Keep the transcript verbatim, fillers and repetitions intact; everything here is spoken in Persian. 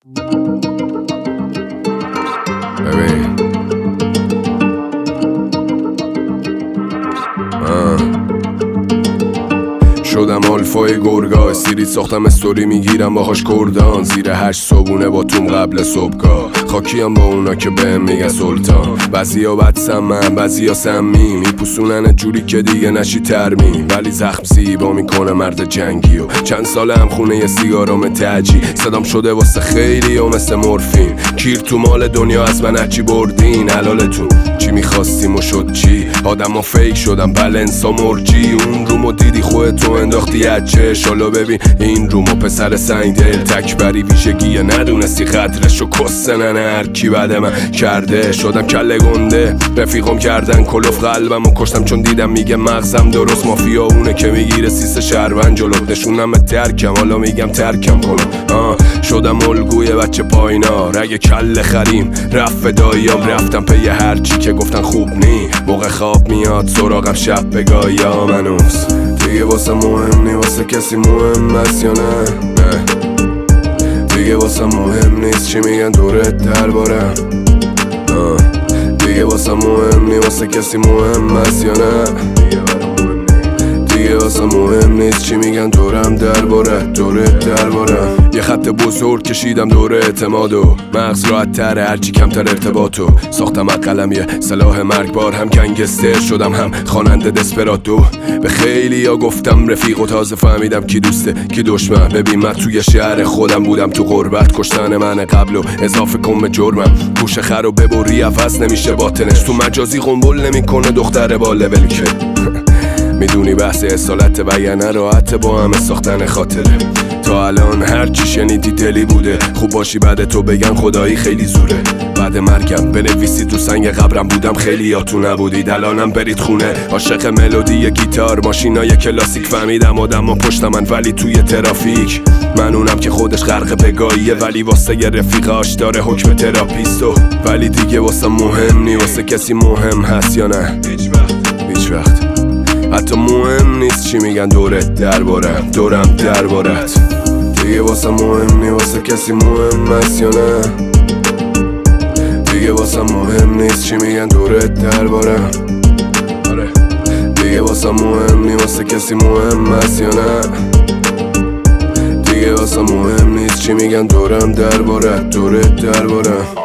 ببین شدم آلفای گرگا، استریت ساختم استوری میگیرم باهاش کردان، زیر هشت صبونه با توم قبل صبحگاه، خاکیم با اونا که بهم میگن سلطان. بعضیا بد سمن بعضیا سمی، میپوسونن جوری که دیگه نشی ترمیم، ولی زخم زیبا میکنه مرد جنگی. و چند ساله هم خونه یه سیگارم تجی، صدام شده واسه خیلی و مثل مورفین، کیر تو مال دنیا از من هرچی بردین حلالتون. چی میخواستیم و شد چی؟ آدم ها فیک شدم بلنسا مرجی، اون رومو دیدی خودتو انداختی اچش، حالا ببین این رومو پسر سنگ دل تکبری ویژگیه، ندونستی قدرش و کسنن هر کی بعد من کرده. شدم کله گنده رفیقم کردن کلوف، قلبم و کشتم چون دیدم میگه مغزم درست، مافیا اونه که میگیره سیس شهروند جلو، نشونم ترکم حالا میگم ترکم کنم. آه شدم الگوی بچه پایینا، رگ کله خریم رفت فداییام، رفتم پی هر چی که گفتن خوب نی، موقع خواب میاد سراغم شب بگایا منوس دیگه واسه مهم نی، واسه کسی مهم هست یا نه؟ نه دیگه واسه مهم نیست چی میگن دورت دربارم، دیگه واسه مهم نی، واسه کسی مهم هست یا نه؟ دیگه واسه مهم نیست چی میگن دورم دربارت دورت دربارم. یه خط بزرگ کشیدم دور اعتماد و مغز راحت تره هرچی کمتر ارتباطو، ساختم از قلم یه سلاح مرگبار، هم گنگستر شدم هم خواننده دسپراتو. به خیلی ها گفتم رفیق و تازه فهمیدم کی دوسته کی دشمن. ببین من توی شهر خودم بودم تو غربت، کشتن من قبل و اضافه کن به جرمم، گوش خر رو ببری عوض نمیشه باطنش، تو مجازی قنبل نمیکنه دختر با لول که میدونی بحث اصالت بیانه راحت با همه ساختن خاطره. تا الان هر چی شنیدی دلی بوده، خوب باشی بعد تو بگن خدایی خیلی زوره، بعد مرگم بنویسی تو سنگ قبرم بودم خیلی یاتو نبودید، الانم برید خونه عاشق ملودی گیتار ماشینای کلاسیک، فهمیدم آدم و پشت من ولی توی ترافیک، من اونم که خودش غرق بگاهیه ولی واسه یه رفیقاش داره حکم تراپیستو، ولی دیگه واسه مهم نی، واسه کسی مهم هست یا نه؟ هیچ وقت هیچ وقت حتی مهم نیست چی میگن دورت دربارم دورم دربارت، دیگه واسه مهم نی، واسه کسی مهم هست یا نه؟ دیگه واسه مهم نیست چی میگن دورت دربارم، دیگه واسه مهم نی، واسه کسی مهم هست یا نه؟ دیگه واسه مهم نیست چی میگن دورم دربارت دورت دربارم.